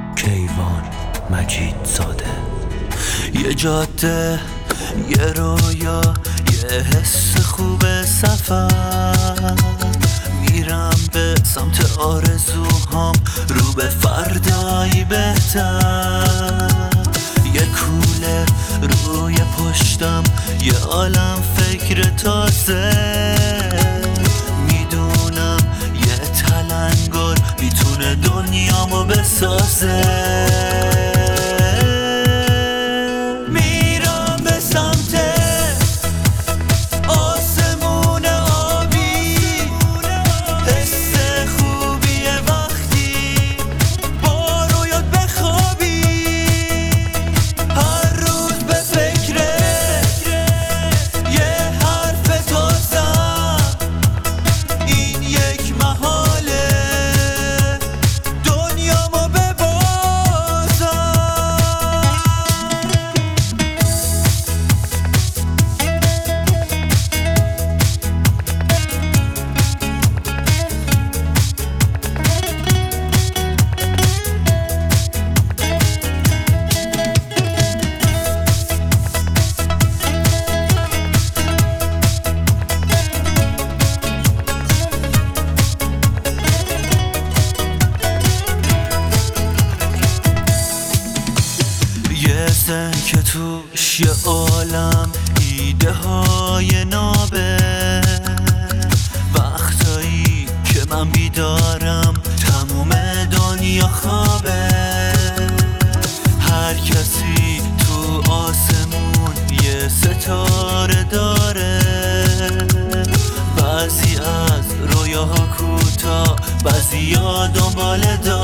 کیوان مجید زاده. یه جاده، یه رویا، یه حس خوب سفر، میرم به سمت آرزوهام، رو به فردایی بهتر. یه کوله روی پشتم، یه عالم فکر تازه، میدونم یه تلنگر میتونه دنیامو بسازه. که توش یه عالم ایده های نابه، وقتایی که من بیدارم تموم دنیا خوابه. هر کسی تو آسمون یه ستاره داره، بعضی از رویاها کوتاه، بعضی ها دنباله داره.